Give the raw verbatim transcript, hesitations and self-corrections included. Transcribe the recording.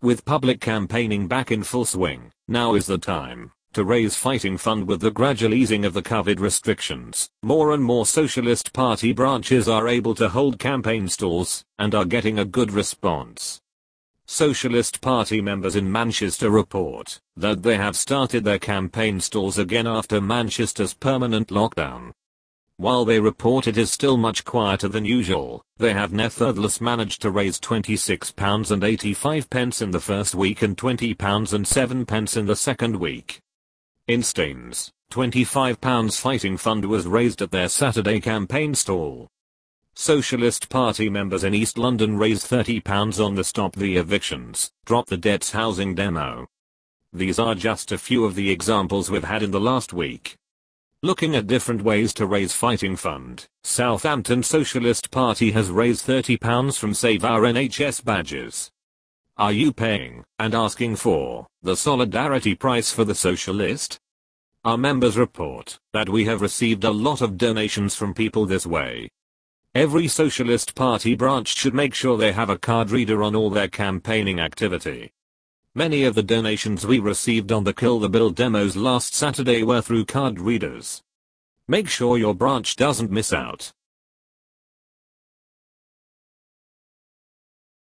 With public campaigning back in full swing, now is the time to raise fighting fund with the gradual easing of the COVID restrictions. More and more Socialist Party branches are able to hold campaign stalls and are getting a good response. Socialist Party members in Manchester report that they have started their campaign stalls again after Manchester's permanent lockdown. While they report it is still much quieter than usual, they have nevertheless managed to raise twenty-six pounds eighty-five in the first week and twenty pounds seven in the second week. In Staines, twenty-five pounds fighting fund was raised at their Saturday campaign stall. Socialist Party members in East London raised thirty pounds on the Stop the Evictions, Drop the Debts housing demo. These are just a few of the examples we've had in the last week. Looking at different ways to raise fighting fund, Southampton Socialist Party has raised thirty pounds from Save Our N H S badges. Are you paying and asking for the solidarity price for the socialist? Our members report that we have received a lot of donations from people this way. Every Socialist Party branch should make sure they have a card reader on all their campaigning activity. Many of the donations we received on the Kill the Bill demos last Saturday were through card readers. Make sure your branch doesn't miss out